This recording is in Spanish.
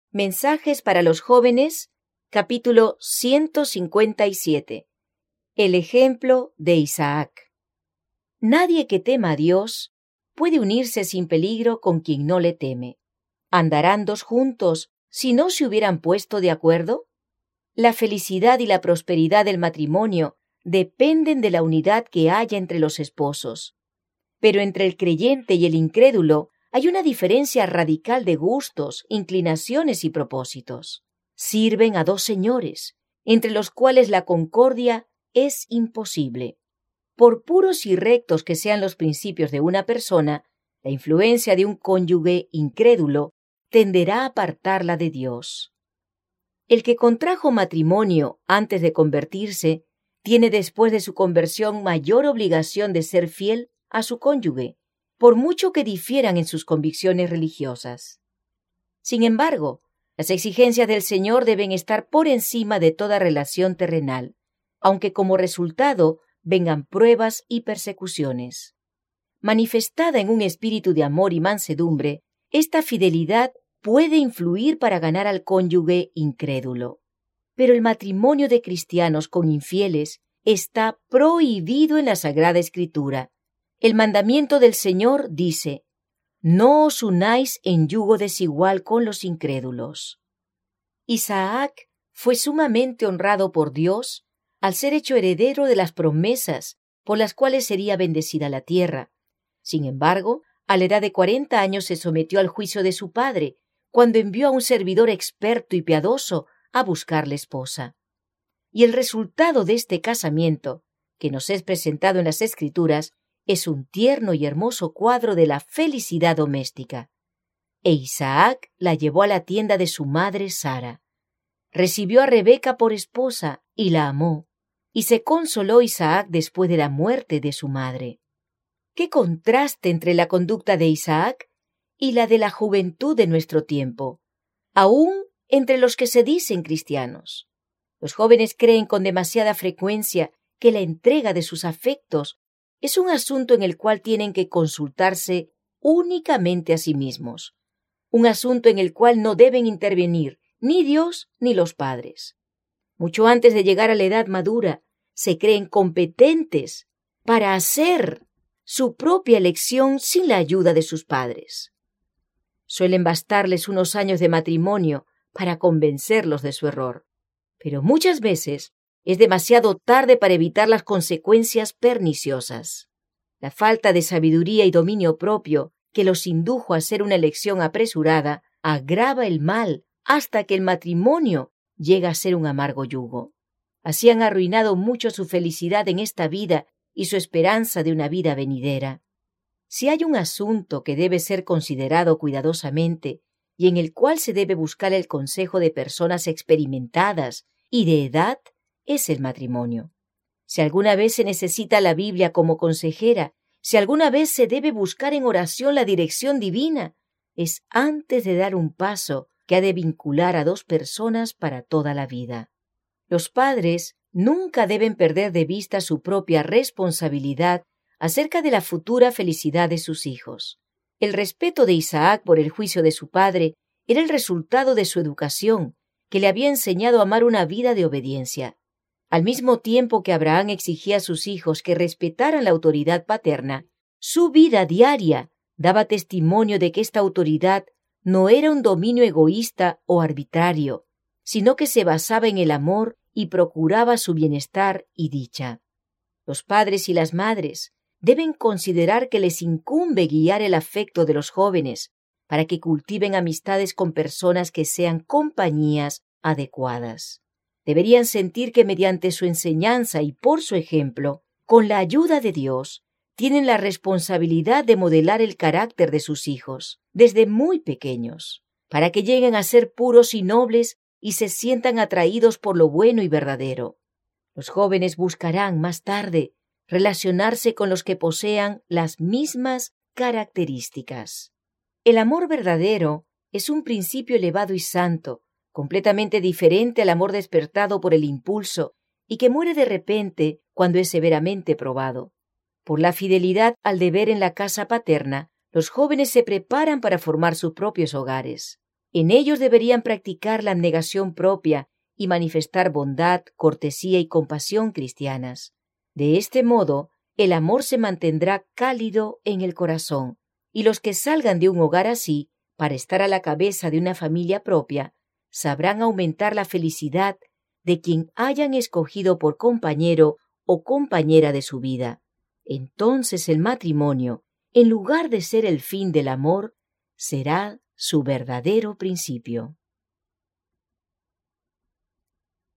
Mensajes para los jóvenes, capítulo 157. El ejemplo de Isaac. Nadie que tema a Dios puede unirse sin peligro con quien no le teme. ¿Andarán dos juntos si no se hubieran puesto de acuerdo? La felicidad y la prosperidad del matrimonio dependen de la unidad que haya entre los esposos. Pero entre el creyente y el incrédulo hay una diferencia radical de gustos, inclinaciones y propósitos. Sirven a dos señores, entre los cuales la concordia es imposible. Por puros y rectos que sean los principios de una persona, la influencia de un cónyuge incrédulo tenderá a apartarla de Dios. El que contrajo matrimonio antes de convertirse tiene después de su conversión mayor obligación de ser fiel a su cónyuge, por mucho que difieran en sus convicciones religiosas. Sin embargo, las exigencias del Señor deben estar por encima de toda relación terrenal, aunque como resultado vengan pruebas y persecuciones. Manifestada en un espíritu de amor y mansedumbre, esta fidelidad puede influir para ganar al cónyuge incrédulo. Pero el matrimonio de cristianos con infieles está prohibido en la Sagrada Escritura. El mandamiento del Señor dice: «No os unáis en yugo desigual con los incrédulos». Isaac fue sumamente honrado por Dios al ser hecho heredero de las promesas por las cuales sería bendecida la tierra. Sin embargo, a la edad de 40 años se sometió al juicio de su padre, cuando envió a un servidor experto y piadoso a buscarle esposa. Y el resultado de este casamiento, que nos es presentado en las Escrituras, es un tierno y hermoso cuadro de la felicidad doméstica. E Isaac la llevó a la tienda de su madre Sara. Recibió a Rebeca por esposa y la amó, y se consoló Isaac después de la muerte de su madre. ¡Qué contraste entre la conducta de Isaac y la de la juventud de nuestro tiempo, aún entre los que se dicen cristianos! Los jóvenes creen con demasiada frecuencia que la entrega de sus afectos es un asunto en el cual tienen que consultarse únicamente a sí mismos, un asunto en el cual no deben intervenir ni Dios ni los padres. Mucho antes de llegar a la edad madura, se creen competentes para hacer su propia elección sin la ayuda de sus padres. Suelen bastarles unos años de matrimonio para convencerlos de su error, pero muchas veces es demasiado tarde para evitar las consecuencias perniciosas. La falta de sabiduría y dominio propio que los indujo a hacer una elección apresurada agrava el mal hasta que el matrimonio llega a ser un amargo yugo. Así han arruinado mucho su felicidad en esta vida y su esperanza de una vida venidera. Si hay un asunto que debe ser considerado cuidadosamente y en el cual se debe buscar el consejo de personas experimentadas y de edad, es el matrimonio. Si alguna vez se necesita la Biblia como consejera, si alguna vez se debe buscar en oración la dirección divina, es antes de dar un paso que ha de vincular a dos personas para toda la vida. Los padres nunca deben perder de vista su propia responsabilidad acerca de la futura felicidad de sus hijos. El respeto de Isaac por el juicio de su padre era el resultado de su educación, que le había enseñado a amar una vida de obediencia. Al mismo tiempo que Abraham exigía a sus hijos que respetaran la autoridad paterna, su vida diaria daba testimonio de que esta autoridad no era un dominio egoísta o arbitrario, sino que se basaba en el amor y procuraba su bienestar y dicha. Los padres y las madres deben considerar que les incumbe guiar el afecto de los jóvenes para que cultiven amistades con personas que sean compañías adecuadas. Deberían sentir que mediante su enseñanza y por su ejemplo, con la ayuda de Dios, tienen la responsabilidad de modelar el carácter de sus hijos desde muy pequeños, para que lleguen a ser puros y nobles y se sientan atraídos por lo bueno y verdadero. Los jóvenes buscarán más tarde relacionarse con los que posean las mismas características. El amor verdadero es un principio elevado y santo, completamente diferente al amor despertado por el impulso y que muere de repente cuando es severamente probado. Por la fidelidad al deber en la casa paterna, los jóvenes se preparan para formar sus propios hogares. En ellos deberían practicar la abnegación propia y manifestar bondad, cortesía y compasión cristianas. De este modo, el amor se mantendrá cálido en el corazón, y los que salgan de un hogar así, para estar a la cabeza de una familia propia, sabrán aumentar la felicidad de quien hayan escogido por compañero o compañera de su vida. Entonces el matrimonio, en lugar de ser el fin del amor, será su verdadero principio.